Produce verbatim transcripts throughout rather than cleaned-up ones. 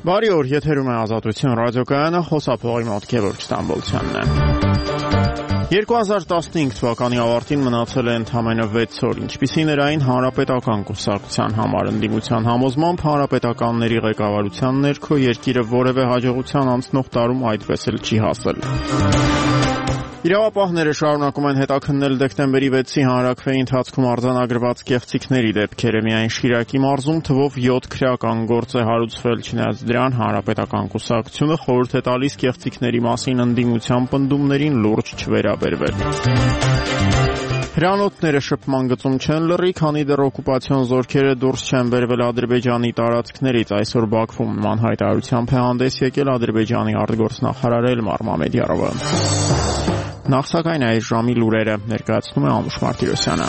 Բարի օր, եթերում է Ազատություն ռադիոկայանը, խոսափողի մոտ Գևորգ Ստամբոլցյանն է։ երկու հազար տասնհինգ թվականի ավարտին մնացել է ընդամենը վեց օր, ինչպիսին էր այն Հանրապետական կուսակցության համար ընդդիմության համոզմամբ հանրապետականների ղեկավարության ներքո երկիրը որևէ հաջողության անցնող տարում այդպես էլ չի հասել։ Իրավապահները շարունակում են հետաքննել դեկտեմբերի վեցի հանրաքվեի ընթացքում արձանագրված կեղծիքների դեպքերը։ Միայն Շիրակի մարզում թվով յոթ քրեական գործ է հարուցվել, չնայած դրան հանրապետական կուսակցությունը խորհուրդ է տալիս կեղծիքների մասին ընդդիմության պնդումներին լուրջ չվերաբերվել։ Հրանոթները շփման գծում չեն լռի, քանի դեռ օկուպացիոն զորքերը դուրս չեն բերվել Ադրբեջանի տարածքներից։ Այսօր Բաքվում նման հայտարարությամբ է հանդես եկել Ադրբեջանի արտգործնախարար Էլմար Մամեդյարովը։ Նախ սակայն այս ժամի լուրերը ներկայացնում է Անուշ Մարտիրոսյանը։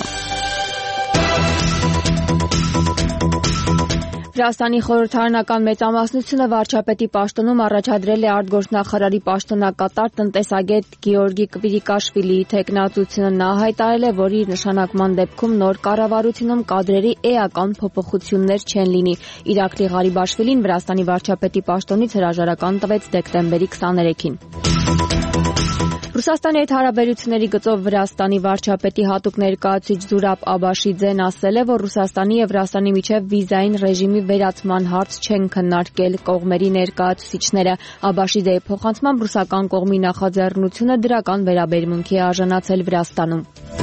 Վրաստանի խորհրդարանական մեծամասնությունը վարչապետի պաշտոնում առաջադրել է արտգործնախարարի պաշտոնակատար տնտեսագետ Գեորգի Կվիրիկաշվիլիի թեկնածությունը։ Նա հայտարարել է, որ իր նշանակման դեպքում նոր կառավարությունում կադրերի էական փոփոխություններ չեն լինի։ Իրաքլի Ղարիբաշվիլին Վրաստանի վարչապետի պաշտոնից հրաժարական տվեց դեկտեմբերի քսաներեքին։ Ռուսաստանի հետ հարաբերությունների գծով Վրաստանի վարչապետի հատուկ ներկայացուցիչ Զուրաբ Աբաշիձեն ասել է, որ Ռուսաստանի եւ Վրաստանի միջև վիզային ռեժիմի վերացման հարց չեն քննարկել կողմերի ներկայացուցիչները։ Աբաշիձեի փոխանցմամբ ռուսական կողմի նախաձեռնությունը դրական վերաբերմունքի է արժանացել Վրաստանում։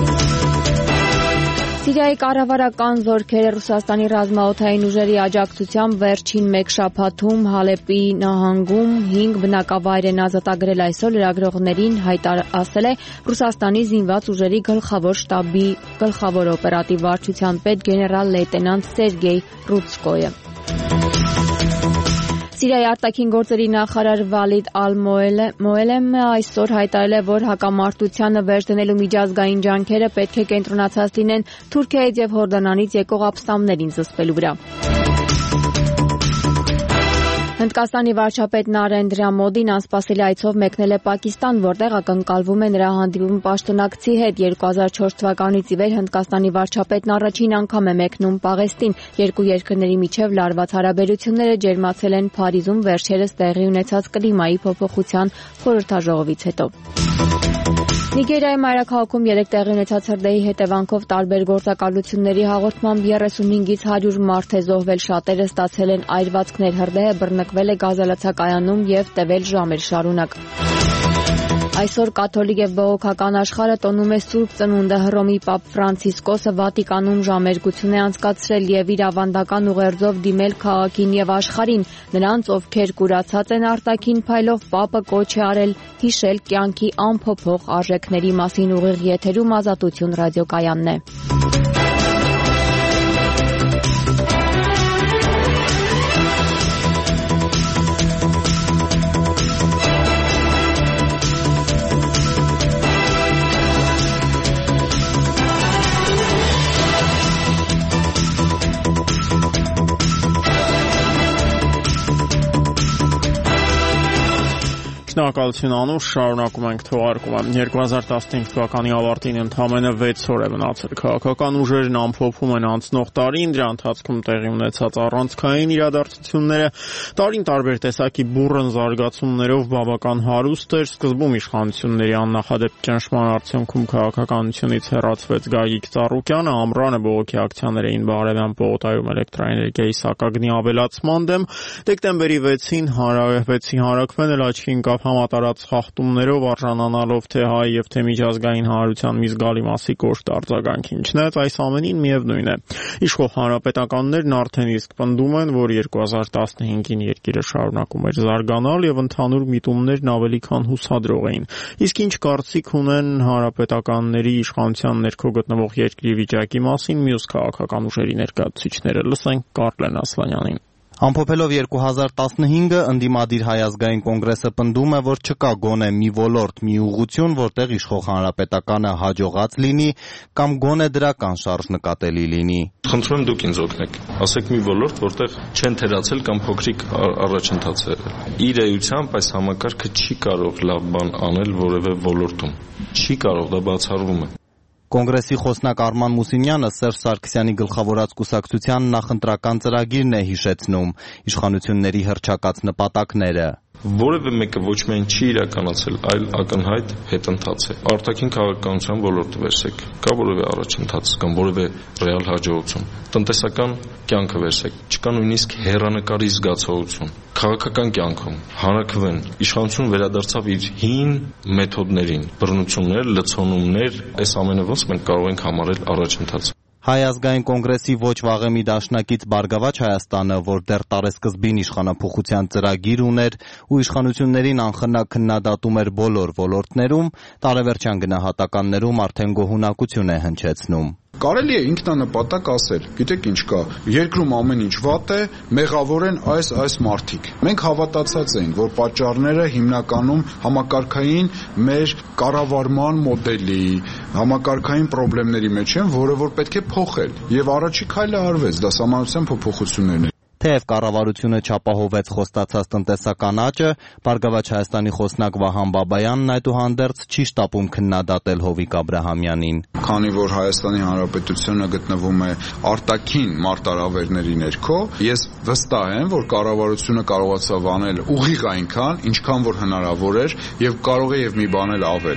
Սիրիայի կառավարական զորքերը Ռուսաստանի ռազմաօդային ուժերի աջակցությամբ վերջին մեկ շաբաթում Հալեպի նահանգում հինգ բնակավայր են ազատագրել։ Այսօր լրագրողներին ասել է Ռուսաստանի զինված ուժերի գլխավոր շտաբի գլխավոր օպերատիվ վարչության պետ գեներալ լեյտենանտ Սերգեյ Ռուցկոյը։ Սիրիայի արտաքին գործերի նախարար Վալիդ Ալ-Մոելեմը այսօր հայտարարել է, որ հակամարտությանը վերջ դնելու միջազգային ջանքերը պետք է կենտրոնացած լինեն Թուրքիայից եւ Հորդանանից եկող ապստամբներին զսպելու վրա։ Հնդկաստանի վարչապետ Նարենդրա Մոդին անսպասելի այցով մեկնել է Պակիստան, որտեղ ակնկալվում է նրա հանդիպում պաշտոնակցի հետ։ երկու հազար չորս թվականից ի վեր Հնդկաստանի վարչապետն առաջին անգամ է մեկնում Պաղեստին։ Երկու երկրների միջև լարված հարաբերությունները ջերմացել են Փարիզում վերջերս տեղի ունեցած կլիմայի փոփոխության խորհրդաժողովից հետո։ Նիգերիայի մայրաքաղաքում երեկ տեղի ունեցած հրդեհի հետևանքով տարբեր գործակալությունների հաղորդմամբ երեսունհինգից հարյուր մարդ է զոհվել, շատերը ստացել են այրվածքներ։ Հրդեհը բռնկվել է գազալացակայանում եւ տևել ժամեր շարունակ։ Այսօր կաթոլիկ եւ բողոքական աշխարհը տոնում է Սուրբ Ծնունդը։ Հռոմի Պապ Ֆրանցիսկոսը Վատիկանում ժամերգություն է անցկացրել եւ իր ավանդական ուղերձով դիմել քաղաքին եւ աշխարհին։ Նրանց, ովքեր կուրացած են արտաքին փայլով, Պապը կոչ է արել հիշել կյանքի անփոփոխ արժեքների մասին։ Ուղիղ եթերում Ազատություն ռադիոկայանն է։ Շնորհակալություն Անուշ, շարունակում ենք թողարկումը։ երկու հազար տասնհինգ թվականի ավարտին ընդամենը վեց օր է մնացել։ Քաղաքական ուժերն ամփոփում են անցնող տարին, դրա ընթացքում տեղի ունեցած առանցքային իրադարձությունները տարին տարբեր տեսակի բուռն զարգացումներով բավական հարուստ էր։ Սկզբում իշխանությունների աննախադեպ ճնշման արդյունքում քաղաքականությունից հեռացվեց Գագիկ Ծառուկյանը, ամռանը բողոքի ակցիաներ էին Բաղարևյան պողոտայում էլեկտրաէներգիայի սակագնի ավելացման դեմ։ Դեկտեմբերի վեցին հանրավեցի հանրաքվեն էլ աչքի ընկավ համատարած խախտումներով, արժանանալով թե հայ եւ թե միջազգային հանրության մի զգալի մասի կոշտ արձագանքին։ Չնայած այս ամենին միևնույն է, իշխող հանրապետականներն արդեն իսկ պնդում են, որ երկու հազար տասնհինգին երկիրը շարունակում էր զարգանալ եւ ընդհանուր միտումներն ավելի քան հուսադրող էին։ Իսկ ինչ կարծիք ունեն հանրապետականների իշխանության ներքո գտնվող երկրի վիճակի մասին մյուս քաղաքական ուժերի ներկայացուցիչները։ Լսենք Կարլեն Ասլանյանին։ Ամփոփելով երկու հազար տասնհինգը, ընդդիմադիր Հայ ազգային կոնգրեսը պնդում է, որ չկա գոնե մի ոլորտ, մի ուղղություն, որտեղ իշխող հանրապետականը հաջողած լինի կամ գոնե դրական շարժ նկատելի լինի։ Խնդրում եմ դուք ինձ օգնեք, ասեք մի ոլորտ, որտեղ չեն թերացել կամ փոքրիկ առաջընթաց է եղել։ Իր էությամբ այս համակարգը չի կարող լավ բան անել որևէ ոլորտում։ Չի կարող, դա բացառվում է։ Կոնգրեսի խոսնակ Արման Մուսինյանը Սերժ Սարգսյանի գլխավորած կուսակցության նախընտրական ծրագիրն է հիշեցնում, իշխանությունների հռչակած նպատակները։ Որևէ մեկը ոչ միայն չի իրականացել, այլ ակնհայտ հետընթաց է։ Արտաքին քաղաքականության ոլորտը վերցեք, կա որևէ առաջընթաց կամ որևէ ռեալ հաջողություն։ Տնտեսական կյանքը վերցեք, չկա նույնիսկ հեռանկարի զգացողություն։ Քաղաքական կյանքում հանրաքվեն իշխանություն վերադարձավ իր հին մեթոդներին, բռնություններ, լցոնումներ, այս ամենը ոնց մենք կարող ենք համարել առաջընթաց։ Հայ ազգային կոնգրեսի ոչ վաղեմի դաշնակից Բարգավաճ Հայաստանը, որ դեռ տարեսկզբին իշխանափոխության ծրագիր ուներ ու իշխանություններին անխնա քննադատում էր բոլոր ոլորտներում, տարեվերջյան գնահատականներում արդեն գոհունակություն է հնչեցնում։ Կարելի է ինքնանպատակ ասել, գիտեք ինչ կա, երկրում ամեն ինչ վատ է, մեղավոր են այս այս մարդիկ։ Մենք հավատացած ենք, որ պատճառները հիմնականում համակարգային մեր կառավարման մոդելի, համակարգային խնդիրների մեջ են, որը որ պետք է փոխել։ Եվ առաջի քայլը արվեց, դա սահմանադրության փոփոխություններն են։ Թեև կառավարությունը չապահովեց խոստացած տնտեսական աճը, Բարգավաճ Հայաստանի խոսնակ Վահան Բաբայանն այդուհանդերձ չի շտապում քննադատել Հովիկ Աբրահամյանին։ Քանի որ Հայաստանի Հանրապետությունը գտնվում է արտաքին մարտահրավերների ներքո, ես վստահ եմ, որ կառավարությունը կարողացավ անել ուղիղ այնքան, ինչքան որ հնարավոր էր եւ կարող է եւ մի բան էլ ավել։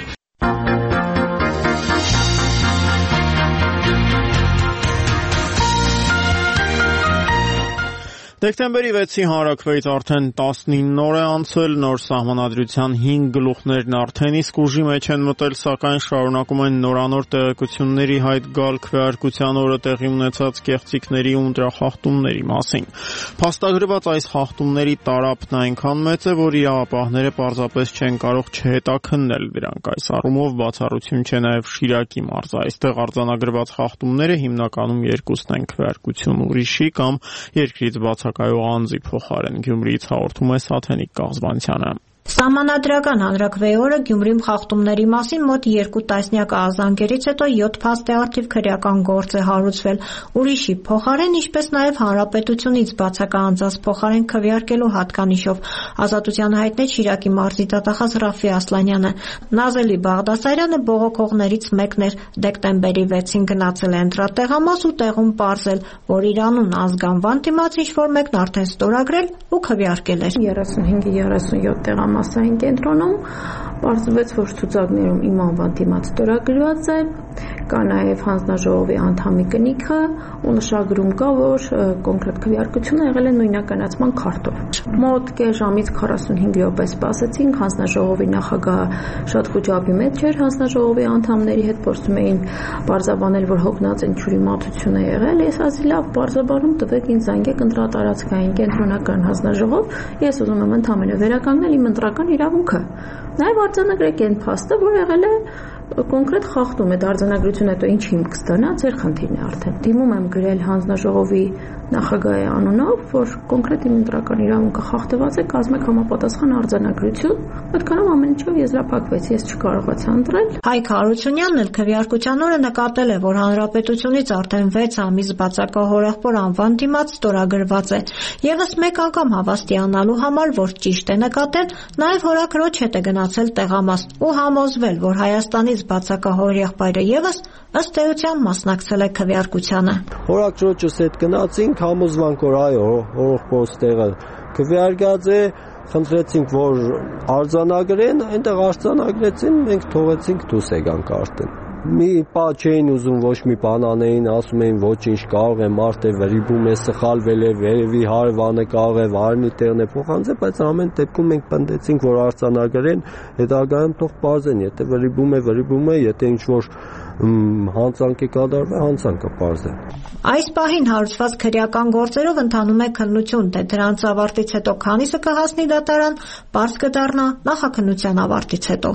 Դեկտեմբերի վեցի հանրաքվեից արդեն տասնինը օր է անցել, նոր սահմանադրության հինգ գլուխներն արդեն իսկ ուժի մեջ են մտել, սակայն շարունակում են նորանոր տեղեկությունների հայտ գալ քվեարկության օրը տեղի ունեցած կեղծիքների ու ընտրախախտումների մասին։ Փաստագրված այս խախտումների տարափն այնքան մեծ է, որ իրավապահները պարզապես չեն կարող չհետաքննել դրանք։ Այս առումով բացառություն չէ նաև Շիրակի մարզը։ Այստեղ արձանագրված խախտումները հիմնականում երկուսն են՝ քվեարկություն ուրիշի կամ երկրից բաց կայող անձի փոխարեն։ Գյումրիից հաղորդում է Սաթենիկ Կաղզբանցյանը։ Սահմանադրական հանրաքվեի օրը Գյումրիում խախտումների մասին մոտ երկու տասնյակ ահազանգերից հետո յոթ փաստի առթիվ քրեական գործ է հարուցվել ուրիշի փոխարեն, ինչպես նաև հանրապետությունից բացակա անձանց փոխարեն քվեարկելու հատկանիշով։ Ազատության հայտնեց Շիրակի մարզի դատախազ Ռաֆի Ասլանյանը։ Նազելի Բաղդասարյանը բողոքողներից մեկն էր։ Դեկտեմբերի վեցին գնացել է ընտրատեղամաս ու տեղում պարզել, որ իր անուն ազգանվան դիմաց ինչ-որ մեկն արդեն ստորագրել ու քվեարկել էր։ երեսունհինգ երեսունյոթ տեղամասային կենտրոնում պարզվեց, որ ցուցակներում իմ անվան դիմաց ստորագրված է, կա նաև հանձնաժողովի անդամի կնիքը ու նշագրում կա, որ կոնկրետ քվեարկությունը եղել է նույնականացման քարտով։ Մոտ կես ժամից քառասունհինգ րոպե սպասեցինք, հանձնաժողովի նախագահը շատ խոճապի մեջ էր, հանձնաժողովի անդամների հետ փորձում էին բարձաբանել, որ հոգնած են ջուրի մատություն է եղել։ Ես ասի լավ, բարձաբանում տվեք ինձ զանգեք ընտրատարածքային կենտրոնական հանձնաժողով, ես ուզում եմ ընդհանրապես վերականգնել իմ ընտրական իրավունքը։ Նաև արձանագրեք այն փաստը, որ եղել է կոնկրետ խախտում է արձանագրություն, հետո ինչ հիմք կստանա, ձեր խնդիրն է արդեն։ Դիմում եմ գրել հանձնաժողովի նախագահի անունով, որ կոնկրետ իմ ընտրական իրավունքը խախտված է, կազմեք համապատասխան արձանագրություն, այդքանով ամեն ինչով եզրափակվեց, ես չկարողացա ընտրել։ Հայկ Հարությունյանն էլ քվեարկության օրը նկատել է, որ հանրապետությունից արդեն վեց ամիս բացակա հորեղբոր անվան դիմաց ստորագրված է։ Եվս մեկ անգամ հավաստիանալու համար, որ ճիշտ է նկատել, նաև հորաքրոջ հետ է գնացել տեղամաս ու համոզվել, որ Հայաստանից բացակա հորեղբայրը եւս ըստ էության մասնակցել է քվեարկությանը։ Հորաքրոջս հետ գնացինք, համոզվանք, որ այո, հորեղբորս տեղը քվեարկած է, խնդրեցինք, որ արձանագրեն, այնտեղ արձանագրեցին, մենք թողեցինք դուրս եկանք արդեն։ Մի պա չէին ուզում ոչ մի բան անեին, ասում էին ոչինչ, կարող է մարդ է վրիբում է, սխալվել է, վերևի հարևանը կարող է վարմի տեղն է փոխանցել, բայց ամեն դեպքում մենք պնդեցինք, որ արձանագրեն, հետագայում թող պարզեն, եթե վրիբում է, վրիբում է, եթե ինչ-որ հանցանք է կատարվել, հանցանքը պարզեն։ Այս պահին հարուցված քրեական գործերով ընթանում է քննություն, թե դրանց ավարտից հետո քանիսը կհասնի դատարան, պարզ կդառնա նախաքննության ավարտից հետո։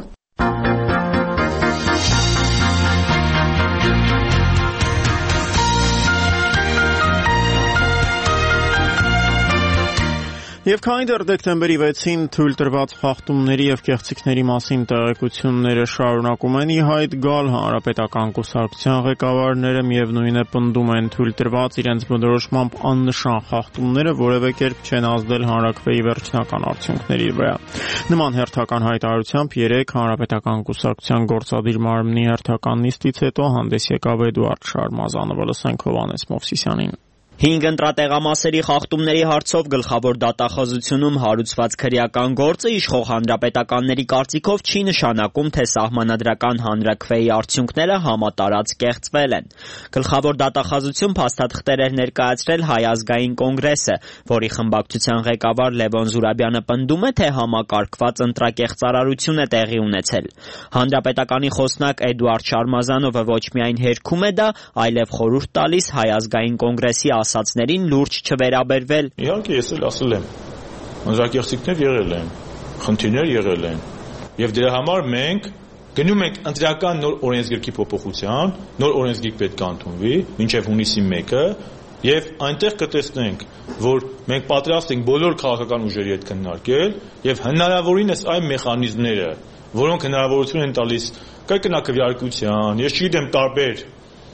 Եվ քանի դեռ դեկտեմբերի վեցին թույլ տրված խախտումների եւ կեղծիքների մասին տեղեկությունները շարունակում են ի հայտ գալ, հանրապետական կուսակցության ղեկավարները միևնույն է պնդում են թույլ տրված իրենց բնորոշմամբ աննշան խախտումները որևէ կերպ չեն ազդել հանրաքվեի վերջնական արդյունքների վրա։ Նման հերթական հայտարարությամբ երեկ հանրապետական կուսակցության գործադիր մարմնի հերթական նիստից հետո հանդես եկավ Էդուարդ Շարմազանովը, լսենք Հովհաննես Մովսիսյանին։ Հինգ ընտրատեղամասերի խախտումների հարցով գլխավոր դատախազությունում հարուցված քրեական գործը իշխող հանրապետականների կարծիքով չի նշանակում, թե սահմանադրական հանրաքվեի արդյունքները համատարած կեղծվել են։ Գլխավոր դատախազություն փաստաթղթեր էր ներկայացրել Հայ ազգային կոնգրեսը, որի խմբակցության ղեկավար Լևոն Զուրաբյանը պնդում է, թե համակարգված ընտրակեղծարարություն է տեղի ունեցել։ Հանրապետականի խոսնակ Էդուարդ Շարմազանովը ոչ միայն հերքում է դա, այլև խորհուրդ տալիս Հայ ազգային կոնգրեսի ասացներին լուրջ չվերաբերվել։ Իհարկե ես էլ ասել եմ, ընտրակեղծիքներ եղել են, խնդիրներ եղել են, եւ դրա համար մենք գնում ենք ընտրական նոր օրենսգրքի փոփոխության, նոր օրենսգիր պետք է ընդունվի մինչեւ հունիսի մեկը, եւ այնտեղ կտեսնենք, որ մենք պատրաստ ենք բոլոր քաղաքական ուժերի հետ քննարկել եւ հնարավորինս այն մեխանիզմները, որոնք հնարավորություն են տալիս կայքնակվյարկության, ես չգիտեմ տարբեր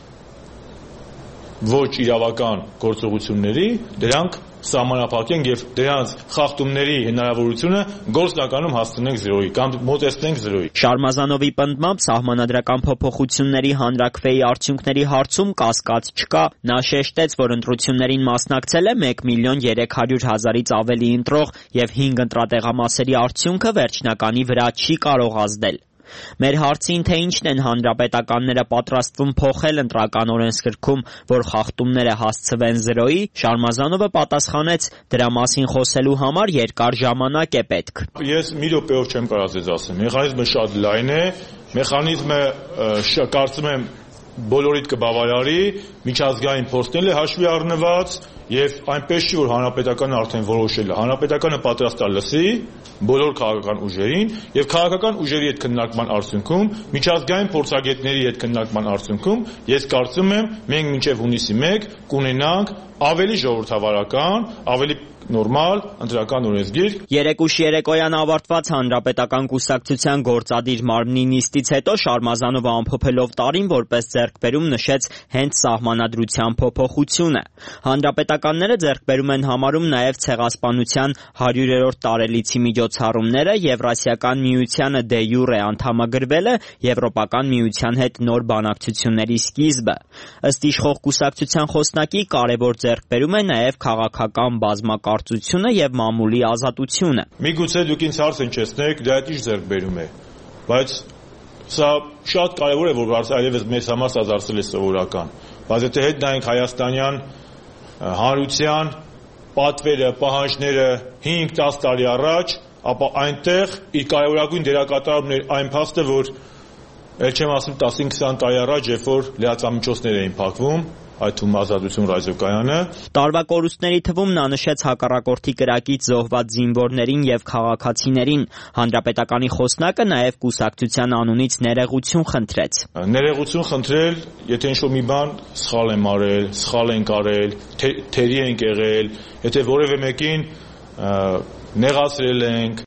ոչ իրավական գործողությունների, դրանք սահմանափակենք եւ դրանց խախտումների հնարավորությունը գործնականում հասցնենք զրոյի կամ մոտեցնենք զրոյի։ Շարմազանովի պնդմամբ սահմանադրական փոփոխությունների հանրաքվեի արդյունքների հարցում կասկած չկա։ Նա շեշտեց, որ ընտրություններին մասնակցել է մեկ միլիոն երեք հարյուր հազարից ավելի ընտրող եւ հինգ ընտրատեղամասերի արդյունքը վերջնականի վրա չի կարող ազդել։ Մեր հարցին, թե ինչն են հանրապետականները պատրաստվում փոխել ընտրական օրենսգրքում, որ խախտումները հասցվեն զրոյի, Շարմազանովը պատասխանեց, դրա մասին խոսելու համար երկար ժամանակ է պետք։ Ես մի րոպեով չեմ կարող ձեզ ասեմ, մեխանիզմը շատ լայն է, մեխանիզմը կարծում եմ բոլորիդ կբավարարի, միջազգային փորձն է հաշվի առնված եւ այնպես չի, որ հանրապետականը արդեն որոշել է։ Հանրապետականը պատրաստ է լսի բոլոր քաղաքական ուժերին եւ քաղաքական ուժերի հետ քննարկման արդյունքում, միջազգային փորձագետների հետ քննարկման արդյունքում ես կարծում եմ մենք մինչեւ հունիսի մեկ կունենանք ավելի ժողովրդավարական, ավելի նորմալ ընտրական օրենսգիր։ Երեկ ուշ երեկոյան ավարտված հանրապետական կուսակցության գործադիր մարմնի նիստից հետո Շարմազանովը ամփոփելով տարին որպես ձեռքբերում նշեց հենց սահմանադրության փոփոխությունը։ Հանրապետականները ձեռքբերում են համարում նաև ցեղասպանության հարյուրերորդ տարելիցի միջոցառումները, Եվրասիական միությանը դե յուրե անդամագրվելը, Եվրոպական միության հետ նոր բանակցությունների սկիզբը։ Ըստ իշխող կուսակցության խոսնակի կարևոր ձեռքբերում է նաև քաղաքական բազմակարծությունը եւ մամուլի ազատությունը։ Միգուցե դուք ինձ հարց հնչեցնեք, դա ինչ ձեռքբերում է, բայց սա շատ կարևոր է, որ այլևս մեզ համար սա դարձել է սովորական։ Բայց եթե հետ նայենք հայաստանյան հանրության պատվերը, պահանջները հինգ տաս տարի առաջ, ապա այնտեղ իր կարևորագույն դերակատարումն էր այն փաստը, որ ել չեմ ասում տասին քսան տարի առաջ, երբ որ լրատվամիջոցներ էին փակվում, այդ թվում Ազատություն ռադիոկայանը։ Տարվա կորուստների թվում նա նշեց հակառակորդի կրակից զոհված զինվորներին եւ քաղաքացիներին։ Հանրապետականի խոսնակը նաեւ կուսակցության անունից ներեգություն խնդրեց։ Ներեգություն խնդրել, եթե ինչ-որ մի բան սխալ եմ արել, սխալ ենք արել, թերի ենք եղել, եթե որևէ մեկին նեղացրել ենք։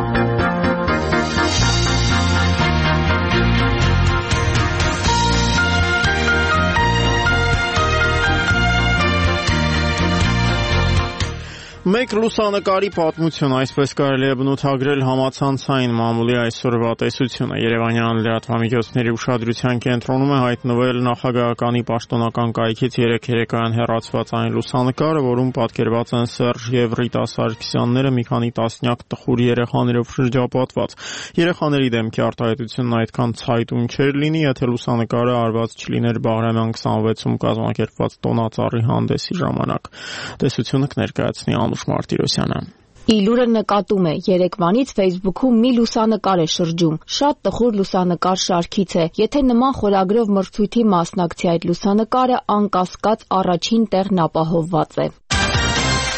Մեկ լուսանկարի պատմություն, այսպես կարելի է բնութագրել համացանցային մամուլի այսօրվա տեսությունը։ Երևանյան լրատվամիջոցների ուշադրության կենտրոնում է հայտնվել նախագահականի պաշտոնական կայքից երեկ երեկոյան հեռացված այն լուսանկարը, որում պատկերված են Սերժ եւ Ռիտա Սարգսյանները մի քանի տասնյակ տխուր երեխաներով շրջապատված։ Երեխաների դեմքի արտահայտությունն այդքան ցայտուն չէր լինի, եթե լուսանկարը արված չլիներ Բաղրամյան քսանվեցում կազմակերպված տոնածառի հանդեսի ժամանակ։ Տեսությունը կներկայացնի Անուշ Մարտիրոսյանը։ Իլուրը նկատում է, երեկվանից Facebook-ում մի լուսանկար է շրջում, շատ տխուր լուսանկար շարքից է, եթե նման խորագրով մրցույթի մասնակցի այդ լուսանկարը անկասկած առաջին տեղն ապահովված է։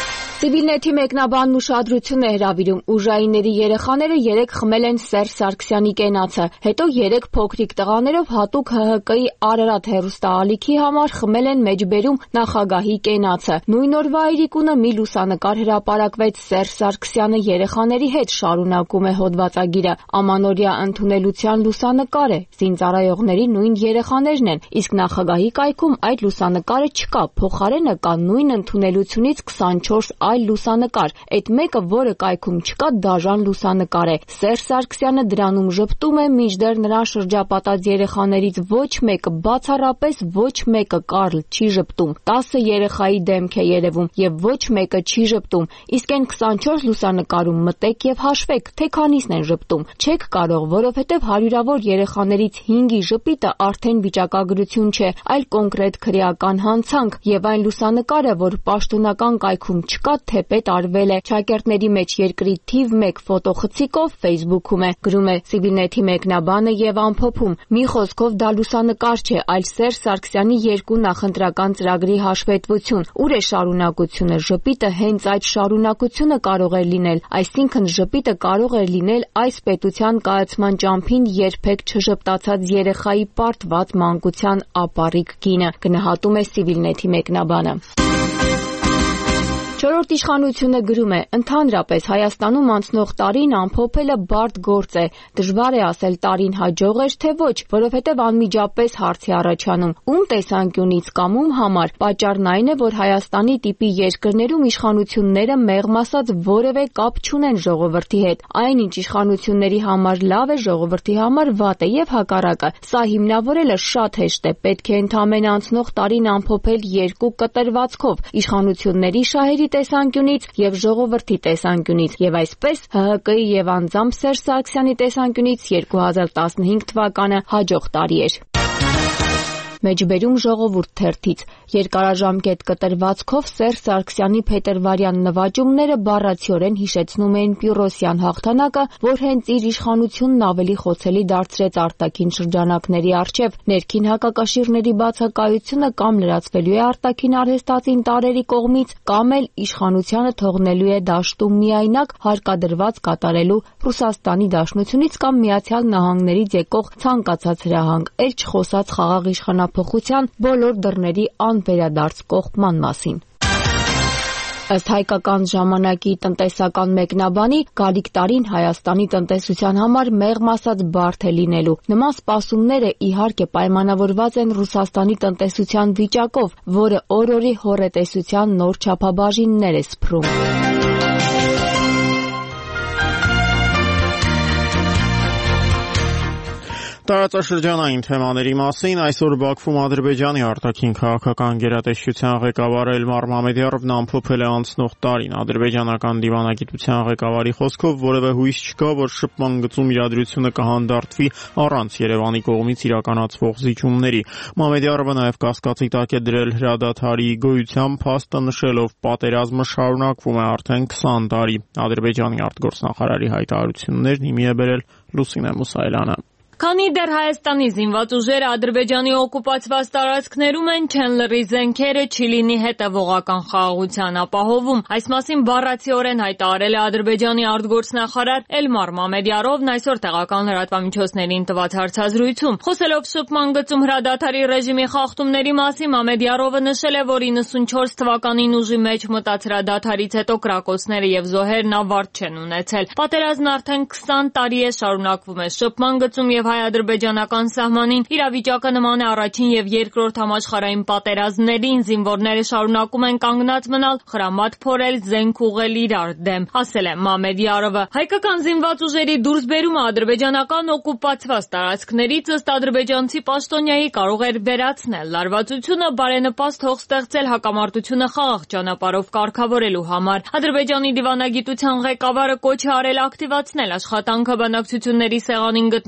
Civilnet-ի մեկնաբանն ուշադրություն է հրավիրում ուժայինների երեխաները երեկ խմել են Սերժ Սարգսյանի կենացը, հետո երեք փոքրիկ տղաներով հատուկ Հ Հ Կ-ի Արարատ հեռուստաալիքի համար խմել են մեջբերում նախագահի կենացը։ Նույն օրվա Այրիկունը մի լուսանկար հրապարակվեց Սերժ Սարգսյանը երեխաների հետ, շարունակում է հոդվածագիրը։ Ամանորյա ընդունելության լուսանկար է, զինծառայողների նույն երեխաներն են, իսկ նախագահի կայքում այդ լուսանկարը չկա, փոխարենը կա նույն ընդունելությունից քսանչորս այլ լուսանկար, այդ մեկը, որը կայքում չկա, դաժան լուսանկար է։ Սերժ Սարգսյանը դրանում ժպտում է, մինչդեռ նրան շրջապատած երեխաներից ոչ մեկը, բացառապես ոչ մեկը Կարլ չի ժպտում։ տասը երեխայի դեմք է երևում եւ ոչ մեկը չի ժպտում։ Իսկ այն քսանչորս լուսանկարում մտեք եւ հաշվեք, թե քանիսն են ժպտում։ Չեք կարող, որովհետեւ հարյուրավոր երեխաներից հինգի ժպիտը արդեն վիճակագրություն չէ, այլ կոնկրետ քրեական հանցանք, եւ այն լուսանկարը, որ պաշտոնական կայքում չկա, թեպետ արվել է։ Շակերտների մեջ երկրի թիվ մեկ ֆոտոխցիկով Facebook-ում է, գրում է Civilnet-ի մեկնաբանը եւ ամփոփում։ Մի խոսքով դա լուսանկար չէ, այլ Սերժ Սարգսյանի երկու նախընտրական ծրագրի հաշվետվություն։ Ուր է շարունակությունը։ Ժպիտը հենց այդ շարունակությունը կարող է լինել, այսինքն ժպիտը կարող է լինել այս պետության կայացման ճամփին երբեք չժպտացած երեխայի պարտված մանկության ապառիկ գինը, գնահատում է Civilnet-ի մեկնաբանը։ Չորրորդ իշխանությունը գրում է. ընդհանրապես Հայաստանում անցնող տարին ամփոփելը բարդ գործ է։ Դժվար է ասել տարին հաջող էր, թե ոչ, որովհետև անմիջապես հարց է առաջանում. ում տեսանկյունից կամ ում համար։ Պատճառն այն է, որ Հայաստանի տիպի երկրներում իշխանությունները մեղմ ասած որևէ կապ չունեն ժողովրդի հետ։ Այն, ինչ իշխանությունների համար լավ է, ժողովրդի համար վատ է եւ հակառակը։ Սա հիմնավորելը շատ հեշտ է։ Պետք է ընդամենը անցնող տարին ամփոփել երկու կտրվածքով՝ իշխանությունների շահերի տեսանկյունից եւ ժողովրդի տեսանկյունից, եւ այսպես Հ Հ Կ-ի եւ անձամբ Սերժ Սարգսյանի տեսանկյունից երկու հազար տասնհինգ թվականը հաջող տարի էր։ Մեջբերում ժողովուրդ թերթից երկարաժամկետ կտրվածքով Սերժ Սարգսյանի փետրվարյան նվաճումները բառացիորեն հիշեցնում էին Պյուրոսյան հաղթանակը, որ հենց իր իշխանությունն ավելի խոցելի դարձրեց արտաքին շրջանակների առջև։ Ներքին հակակաշիռների բացակայությունը կամ լրացվելու է արտաքին արհեստածին տարերի կողմից, կամ էլ իշխանությանը թողնելու է դաշտում միայնակ հարկադրված կատարելու Ռուսաստանի Դաշնությունից կամ Միացյալ Նահանգներից եկող ցանկացած հրահանգ, էլ չխոսած խաղաղ իշխանափոխության բոլոր դռների անվերադարձ կողպման մասին։ Ըստ հայկական ժամանակի տնտեսական մեկնաբանի, գալիք տարին Հայաստանի տնտեսության համար մեղմ ասած բարդ է լինելու։ Նման սպասումները իհարկե պայմանավորված են Ռուսաստանի տնտեսության վիճակով, որը օր-օրի հոռետեսության նոր չափաբաժիններ է սփռում։ Տարածաշրջանային թեմաների մասին այսօր Բաքվում Ադրբեջանի արտաքին քաղաքական գերատեսչության ղեկավար Էլմար Մամեդյարովն ամփոփել է անցնող տարին։ Ադրբեջանական դիվանագիտության ղեկավարի խոսքով որևէ հույս չկա, որ շփման գծում իրադրությունը կհանդարտվի առանց Երևանի կողմից իրականացվող զիջումների։ Մամեդյարովը նաև կասկածի տակ է դրել հրադադարի գոյության փաստը, նշելով պատերազմը շարունակվում է արդեն քսան տարի։ Ադրբեջանի արտգործնախարարի հայտարարություններն հիմի է բերել Լուսինե Մուսայելյանը։ Քանի դեռ Հայաստանի զինված ուժերը Ադրբեջանի օկուպացված տարածքներում են, չեն լռի զենքերը, չի լինի հետևողական խաղաղության ապահովում։ Այս մասին բառացիորեն հայտարարել է Ադրբեջանի արտգործնախարար Էլմար Մամեդյարովն այսօր տեղական լրատվամիջոցներին տված հարցազրույցում։ Խոսելով շփման գծում հրադադարի ռեժիմի խախտումների մասին, Մամեդյարովը նշել է, որ իննսունչորս թվականին ուժի մեջ մտած հրադադարից հետո կրակոցները եւ զոհերն ավարտ չեն ունեցել։ Պատերազմն արդեն քսան տարի է շարունակվում է շփման գծում եւ հայ-ադրբեջանական սահմանին իրավիճակը նման է առաջին եւ երկրորդ համաշխարհային պատերազմներին, զինվորները շարունակում են կանգնած մնալ, խրամատ փորել, զենք ուղղել իրար դեմ, ասել է Մամեդյարովը։ Հայկական զինված ուժերի դուրսբերումը ադրբեջանական օկուպացված տարածքներից ըստ ադրբեջանցի պաշտոնյայի կարող էր վերացնել լարվածությունը, բարենպաստ հող ստեղծել հակամարտությունը խաղաղ ճանապարհով կարգավորելու համար։ Ադրբեջանի դիվանագիտության ղեկավարը կոչ է արել ակտիվացնել աշխատանքը բանակցությունների սեղանին գտնվող առաջին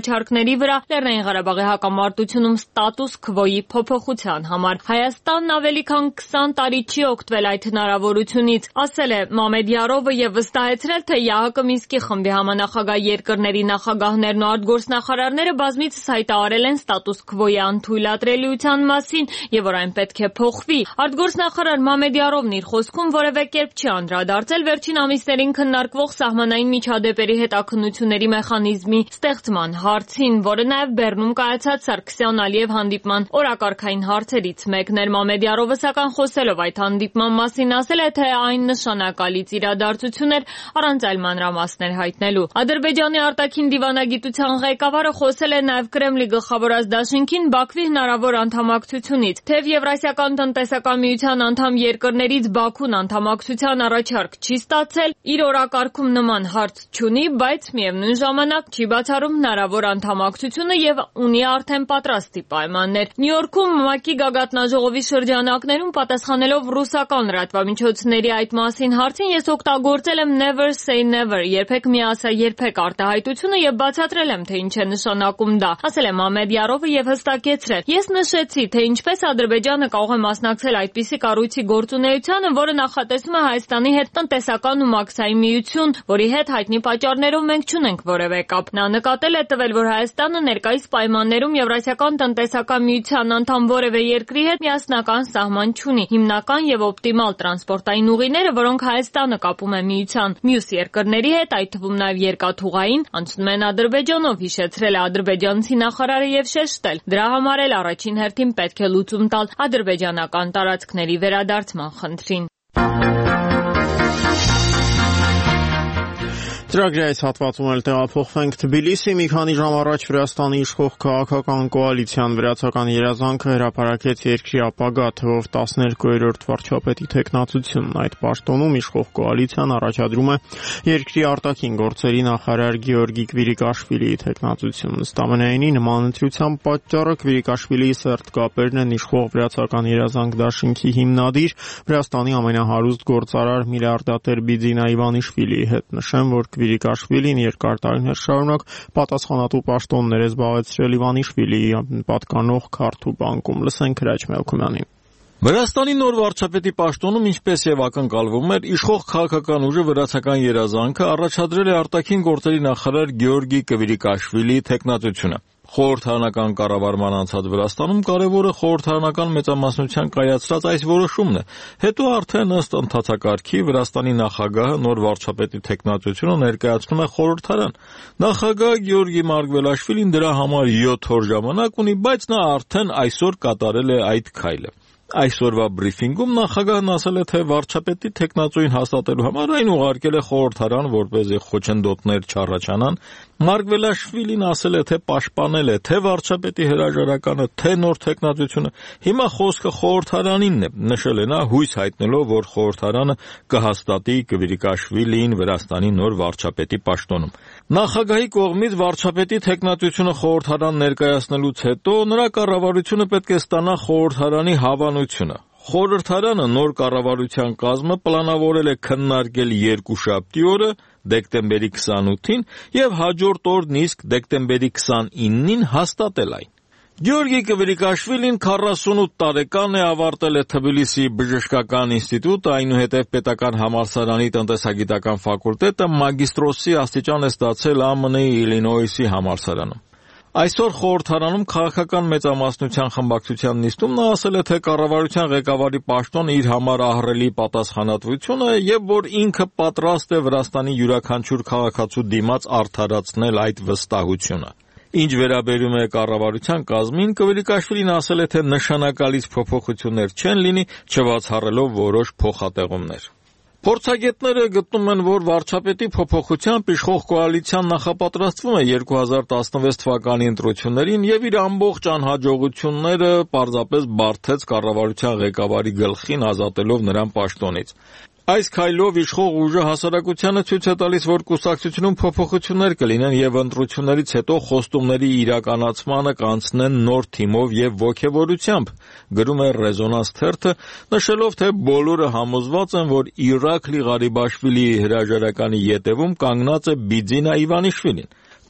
առաջարկների վրա Լեռնային Ղարաբաղի հակամարտությունում ստատուս քվոյի փոփոխության համար։ Հայաստանն ավելի քան քսան տարի չի օգտվել այդ հնարավորությունից, ասել է Մամեդյարովը եւ վստահեցրել, թե ԵԱՀԿ Մինսկի խմբի համանախագահ երկրների նախագահներն ու արտգործնախարարները բազմիցս հայտարարել են ստատուս քվոյի անթույլատրելիության մասին եւ որ այն պետք է փոխվի։ Արտգործնախարար Մամեդյարովն իր խոսքում որևէ կերպ չի անդրադարձել վերջին ամիսներին քննարկվող սահմանային միջադեպերի հետաքննությունների մեխանիզմի ստեղծման հարցին, որը նաեւ Բեռնում կայացած Սարգսյան Ալիև հանդիպման օրակարգային հարցերից մեկն էր։ Մամեդյարովը սակայն խոսելով այդ հանդիպման մասին ասել է, թե այն նշանակալից իրադարձություն էր առանց այլ մանրամասներ հայտնելու։ Ադրբեջանի արտաքին դիվանագիտության ղեկավարը խոսել է նաեւ Կրեմլի գլխավոր ազդաշինքին Բաքվի հնարավոր անդամակցությունից։ Թեև Եվրասիական տնտեսական միության անդամ երկրներից Բաքուն անդամակցության առաջարկ չի ստացել, իր օրակարգում նման հարց չունի, բայց միևնույն ժամանակ չի բացառում հնարավոր անդամակցությունը եւ ունի արդեն պատրաստի պայմաններ։ Նյու Յորքում ՄԱԿ-ի գագաթնաժողովի շրջանակներում պատասխանելով ռուսական լրատվամիջոցների այդ մասին հարցին ես օգտագործել եմ never say never, երբեք մի ասա երբեք արտահայտությունը եւ բացատրել եմ, թե ինչ է նշանակում դա, ասել է Մամեդյարովը եւ հստակեցրել. Ես նշեցի, թե ինչպես Ադրբեջանը կարող է մասնակցել այդպիսի կառույցի գործունեությանը, որը նախատեսում է Հայաստանի հետ տնտեսական ու մաքսային միություն, որի հետ հայտնի պատճառներով մենք չունենք որևէ կապ։ Նա նկատել է տվել, որ Հայաստանը ներկայիս պայմաններում Եվրասիական տնտեսական միության անդամ որևէ երկրի հետ միասնական սահման չունի։ Հիմնական եւ օպտիմալ տրանսպորտային ուղիները, որոնք Հայաստանը կապում է միության մյուս երկրների հետ, այդ թվում նաեւ երկաթուղային, անցնում են Ադրբեջանով, հիշեցրել է ադրբեջանցի նախարարը եւ շեշտել. դրա համար էլ առաջին հերթին պետք է լուծում տալ ադրբեջանական տարածքների վերադարձման խնդրին։ Ծրագրի այս հատվածում էլ տեղափոխվենք Թբիլիսի։ Մի քանի ժամ առաջ Վրաստանի իշխող քաղաքական կոալիցիան վրացական երազանքը հրապարակեց երկրի ապագա թվով տասներկուերորդ վարչապետի թեկնածությունն։ Այդ պաշտոնում իշխող կոալիցիան առաջադրում է երկրի արտաքին գործերի նախարար Գեորգի Կվիրիկաշվիլիի թեկնածությունն։ Ըստ ամենայնի, նման ընտրության պատճառը Կվիրիկաշվիլիի սերտ կապերն են իշխող վրացական երազանք դաշինքի հիմնադիր, Վրաստանի ամենահարուստ գործարար միլիարդատեր Բիձինա Իվանիշվիլիի հետ։ Նշեմ, որ Կվիրիկաշվիլին երկար տարիներ շարունակ պատասխանատու պաշտոններ է զբաղեցրել Իվանիշվիլիի պատկանող Քարթու բանկում։ Լսենք Հրաչ Մելքումյանին։ Վրաստանի նոր վարչապետի պաշտոնում, ինչպես եւ ակնկալվում էր, իշխող քաղաքական ուժը վրացական երազանքը առաջադրել է արտաքին գործերի նախարար Գեորգի Կվիրիկաշվիլիի թեկնածությունը։ Խորհրդարանական կառավարման անցած Վրաստանում կարևորը խորհրդարանական մեծամասնության կայացրած այս որոշումն է։ Հետո արդեն ըստ ընթացակարգի Վրաստանի նախագահը նոր վարչապետի թեկնածությունը ներկայացնում է խորհրդարան։ Նախագահ Գեորգի Մարգվելաշվիլին դրա համար յոթ օր ժամանակ ունի, բայց նա արդեն այսօր կատարել է այդ քայլը։ Այսօրվա բրիֆինգում նախագահն ասել է, թե վարչապետի թեկնածուին հաստատելու համար այն ուղարկել է խորհրդարան, որպեսզի խոչընդոտներ չառաջանան։ Մարգվելաշվիլին ասել է, թե պաշտպանել է թե վարչապետի հրաժարականը, թե նոր թեկնածությունը։ Հիմա խոսքը խորհրդարանինն է, նշել է նա, հույս հայտնելով, որ խորհրդարանը կհաստատի Կվիրիկաշվիլիին Վրաստանի նոր վարչապետի պաշտոնում։ Նախագահի կողմից վարչապետի թեկնածությունը խորհրդարան ներկայացնելուց հետո նրա կառավարությունը պետք է ստանա խորհրդարանի հավանությունը։ Խորհրդարանը նոր կառավարության կազմը պլանավորել է քննարկել երկուշաբթի օրը, դեկտեմբերի քսանութին եւ հաջորդ օրն իսկ դեկտեմբերի քսանինին հաստատել այն։ Գեորգի Կվիրիկաշվիլին քառասունութ տարեկան է, ավարտել է Թբիլիսի բժշկական ինստիտուտը, այնուհետև պետական համալսարանի տնտեսագիտական ֆակուլտետը, մագիստրոսի աստիճան է ստացել ԱՄՆ-ի Իլինոյսի համալսարանում։ Այսօր խորհրդարանում քաղաքական մեծամասնության խմբակցության նիստում նա ասել է, թե կառավարության ղեկավարի պաշտոնը իր համար ահռելի պատասխանատվություն է եւ որ ինքը պատրաստ է Վրաստանի յուրաքանչյուր քաղաքացու դիմաց արդարացնել այդ վստահությունը։ Ինչ վերաբերում է կառավարության կազմին, Կվիրիկաշվիլին ասել է, թե նշանակալից փոփոխություններ չեն լինի, չբացառելով որոշ փոխատեղումներ։ Փորձագետները գտնում են, որ վարչապետի փոփոխությամբ իշխող կոալիցիան նախապատրաստվում է երկու հազար տասնվեց թվականի ընտրություններին եւ իր ամբողջ անհաջողությունները պարզապես բարդեց կառավարության ղեկավարի գլխին, ազատելով նրան պաշտոնից։ Այս քայլով իշխող ուժը հասարակությանը ցույց է տալիս, որ կուսակցությունում փոփոխություններ կլինեն եւ ընտրություններից հետո խոստումների իրականացմանը կանցնեն նոր թիմով եւ ոգեվորությամբ, գրում է Ռեզոնանս թերթը, նշելով, թե բոլորը համոզված են, որ Իրաքլի Ղարիբաշվիլիի հրաժարականի ետևում կանգնած է Բիձինա Իվանիշվիլին։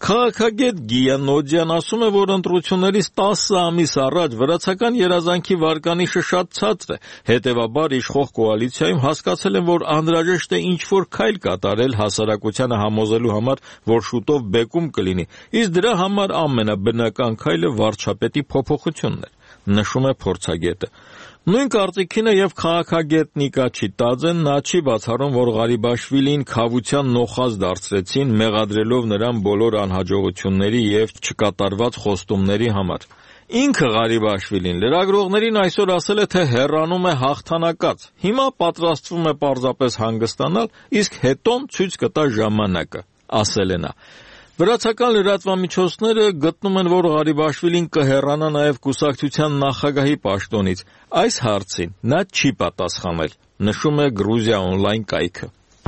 Քաղաքագետ Գիյան Նոդյան ասում է, որ ընտրություններից տասը ամիս առաջ վրացական երազանքի վարկանիշը շատ ցածր է, հետևաբար իշխող կոալիցիայում հասկացել են, որ անհրաժեշտ է ինչ-որ քայլ կատարել հասարակությանը համոզելու համար, որ շուտով բեկում կլինի, իսկ դրա համար ամենաբնական քայլը վարչապետի փոփոխությունն էր, նշում է փորձագետը։ Նույն կարծիքին է եւ քաղաքագետ Նիկա Չիտաձեն, նա չի բացառում, որ Ղարիբաշվիլին քավության նոխազ դարձրեցին, մեղադրելով նրան բոլոր անհաջողությունների եւ չկատարված խոստումների համար։ Ինքը Ղարիբաշվիլին լրագրողներին այսօր ասել է, թե հեռանում է հաղթանակած, հիմա պատրաստվում է պարզապես հանգստանալ, իսկ հետոն ցույց կտա ժամանակը, ասել է նա։ Վրացական լրատվամիջոցները գտնում են, որ Ղարիբաշվիլին կհեռանա նաև կուսակցության նախագահի պաշտոնից։ Այս հարցին նա չի պատասխանել, նշում է Գրուզիա օնլայն կայքը։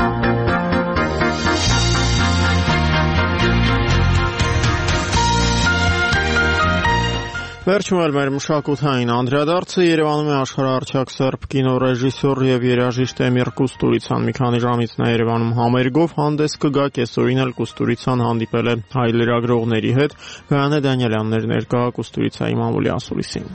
Վերջում էլ մեր մշակութային անդրադարձը Երևանում է աշխարհահռչակ սերբ կինոռեժիսոր եւ երաժիշտ Էմիր Կուստուրիցան։ Մի քանի ժամից նա Երևանում համերգով հանդես կգա, կեսօրին էլ Կուստուրիցան հանդիպել է հայ լրագրողների հետ։ Գայանե Դանիելյանն էր ներկա Կուստուրիցայի մամուլի ասուլիսին։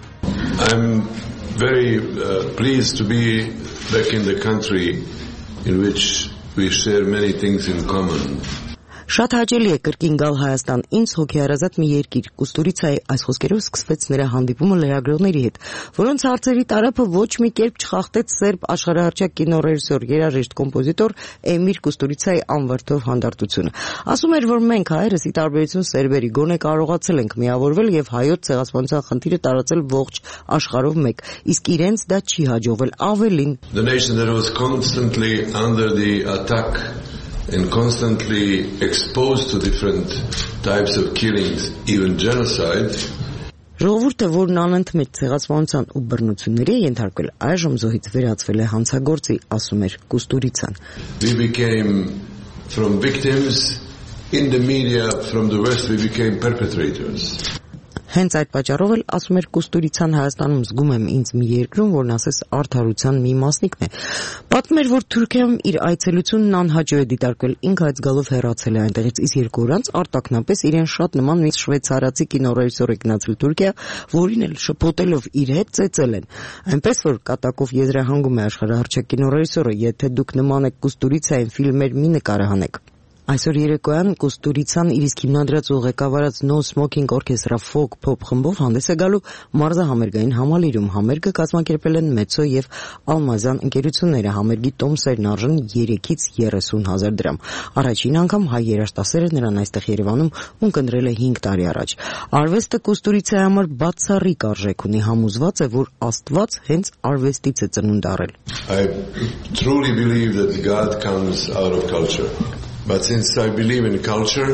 I'm very uh, pleased to be back in the country in which we share many things in common. Շատ հաճելի է կրկին գալ Հայաստան, ինձ հոգեհարազատ մի երկիր։ Կուստուրիցայի այս խոսքերով սկսվեց նրա հանդիպումը լրագրողների հետ, որոնց հարցերի տարափը ոչ մի կերպ չխախտեց սերբ աշխարհահռչակ կինոռեժիսոր, երաժիշտ, կոմպոզիտոր Էմիր Կուստուրիցայի անվրդով հանդարտությունը։ Ասում էր, որ մենք հայերս ի տարբերություն սերբերի գոնե կարողացել ենք միավորվել եւ հայոց ցեղասպանության խնդիրը տարածել ողջ աշխարհով մեկ, իսկ իրենց դա չի հաջողվել, ավելին։ The nation that was constantly under the attack and constantly exposed to different types of killings, even genocide. Ժողովուրդը, որն անընդմեջ ցեղասպանության ու բռնությունների է ենթարկվել, այժմ զոհից վերածվել է հանցագործի, ասում էր Կուստուրիցան։ We became from victims in the media from the West we became perpetrators. Հենց այդ պատճառով էլ, ասում էր Կուստուրիցան, Հայաստանում զգում եմ ինձ մի երկրում, որն ասես արդարության մի մասնիկն է։ Պատմում էր, որ Թուրքիայում իր այցելությունն անհաջող է դիտարկվել, ինքը այդ գալով հեռացել է այնտեղից, իսկ երկու օր անց արտաքնապես իրեն շատ նման մի շվեյցարացի կինոռեժիսոր է գնացել Թուրքիա, որին էլ շփոթելով իր հետ ծեծել են։ Այնպես որ կատակով եզրահանգում է աշխարհահռչակ կինոռեժիսորը, եթե դուք նման եք Կուստուրիցային ֆիլմեր մի նկարահանեք։ Այսօր երեկոյան Կուստուրիցան իր իսկ հիմնադրած ու ղեկավարած No Smoking Orchestra Folk Pop խմբով հանդես է գալու մարզահամերգային համալիրում։ Համերգը կազմակերպել են Մեծո եւ Ալմազյան ընկերությունները, համերգի տոմսերն արժեն երեքից երեսուն հազար դրամ։ Առաջին անգամ հայ երաժշտասերը նրան այստեղ Երևանում ունկնդրել է հինգ տարի առաջ։ Արվեստը Կուստուրիցայի համար բացառիկ արժեք ունի, համոզված է, որ Աստված հենց արվեստից է ծնունդ առել։ I truly believe that God comes out of culture. But since I believe in culture,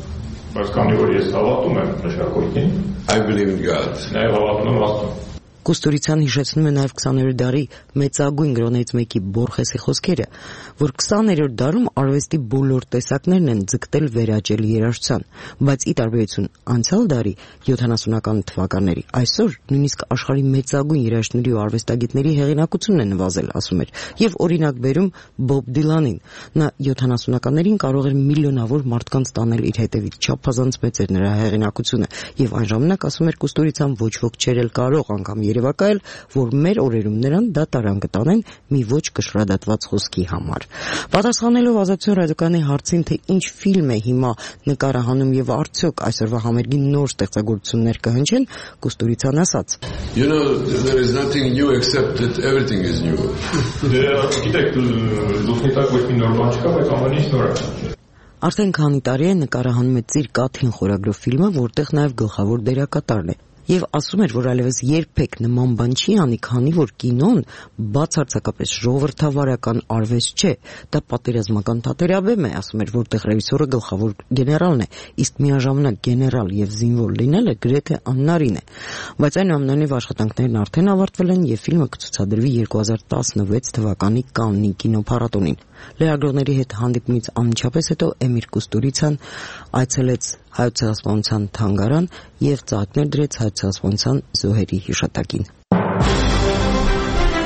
I believe in God. Կուստուրիցան հիշեցնում է նաև քսաներորդ դարի մեծագույն գրողներից մեկի Բորխեսի խոսքերը, որ քսաներորդ դարում արվեստի բոլոր տեսակներն են ձգտել վերաճել երաժշտության, բայց ի տարբերություն անցյալ դարի յոթանասունական թվականների, այսօր նույնիսկ աշխարհի մեծագույն երաժշտների ու արվեստագետների հեղինակությունն է նվազել, ասում էր, եւ օրինակ բերում Բոբ Դիլանին։ Նա յոթանասունականներին կարող էր միլիոնավոր մարդկանց տանել իր հետևից, չափազանց մեծ էր նրա հեղինակությունը, եւ այն ժամանակ, ասում էր Կուստուրիցան, ոչ ոք չէր էլ կարող անգամ երևակայել, որ մեր օրերում նրան դատարան կտանեն մի ոչ կշռադատված խոսքի համար։ Պատասխանելով Ազատություն ռադիոկայանի հարցին, թե ինչ ֆիլմ է հիմա նկարահանում եւ արդյոք այսօրվա համերգի նոր ստեղծագործություններ կհնչեն, Կուստուրիցան ասաց. You know, there is nothing new except that everything is new. Գիտեք, զուգնի տակ ոչ մի նոր բան չկա, բայց ամեն ինչ նոր է։ Արդեն քանի տարի է նկարահանում է Ծիր Կաթին խորագրով ֆիլմը, որտեղ նաև գլխավոր դերակատարն է։ Եվ ասում էր, որ այլևս երբեք նման բան չի անի, քանի որ կինոն բացարձակապես ժողովրդավարական արվեստ չէ, դա պատերազմական թատերաբեմ է, ասում էր, որտեղ ռեժիսորը գլխավոր գեներալն է, իսկ միաժամանակ գեներալ եւ զինվոր լինելը գրեթե անհնարին է։ Բայց այնուամենայնիվ աշխատանքներն արդեն ավարտվել են եւ ֆիլմը կցուցադրվի երկու հազար տասնվեց թվականի Կաննի կինոփառատոնին։ Լրագրողների հետ հանդիպումից անմիջապես հետո Էմիր Կուստուրիցան այցելեց Հայոց ցեղասպանության թանգարան եւ ծաղիկներ դրեց Հայոց ցեղասպանության զոհերի հիշատակին։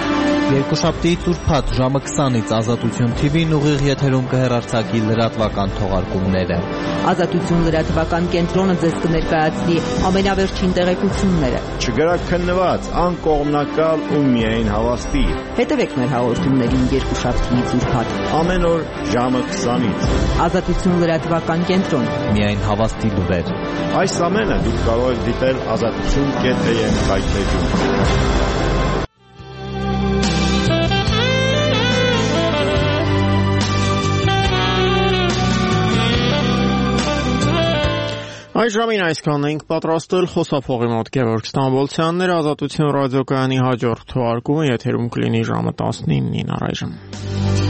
Երկուշաբթի տուրփաթ ժամը քսանից Ազատություն Թի Վին ուղիղ եթերում կհեռարձակի լրատվական թողարկումները։ Ազատություն լրատվական կենտրոնը ձեզ կներկայացնի ամենավերջին տեղեկությունները։ Չգրաքննված, անկողմնակալ ու միայն հավաստի։ Հետևեք մեր հաղորդումներին երկուշաբթիից ուրբաթ ամեն օր ժամը քսանից։ Ազատություն լրատվական կենտրոն։ Միայն հավաստի լուրեր։ Այս ամենը դուք կարող եք դիտել ազատություն կետ է եմ հայտնեջում։ Այս ժամին այսքանն ենք պատրաստել, խոսափողի մոտ Գևորգ Ստամբոլցյանն էր, Ազատություն ռադիոկայանի հաջորդ թողարկումը եթերում կլինի ժամը տասնինին առայժմ։